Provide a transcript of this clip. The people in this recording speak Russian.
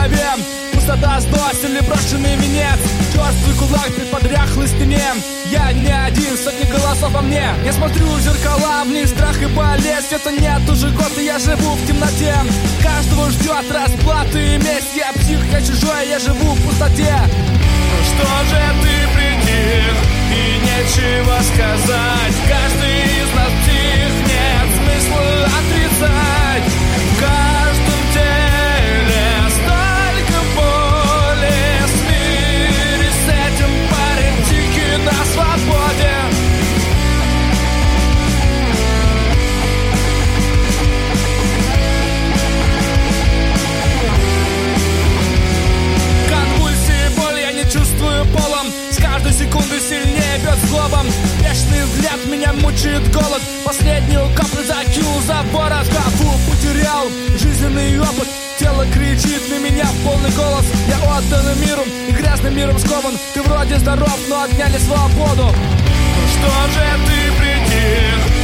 голове. Пустота, злость или брошенный венец, черствый кулак при подряхлой стене. Я не один, сотни голосов во мне. Я смотрю в зеркала, в них страх и болезнь. Это нет уже год, и я живу в темноте. Каждого ждет расплаты и месть. Я псих, я чужой, я живу в пустоте. Ну что же ты притих, и нечего сказать. Каждый из нас псих, нет смысла отрицать. В каждом теле столько боли. Смирись с этим, парень, тихий на свободе. Конвульсии, боль я не чувствую полом. С каждой секунды сильнее бьет злобом. Бешеный взгляд, меня мучает голод. Последнюю каплю закинул за ворот. Капу потерял жизненный опыт. Тело кричит на меня в полный голос. Я отдан миру и грязным миром скован. Ты вроде здоров, но отняли свободу. Ну что же ты притих,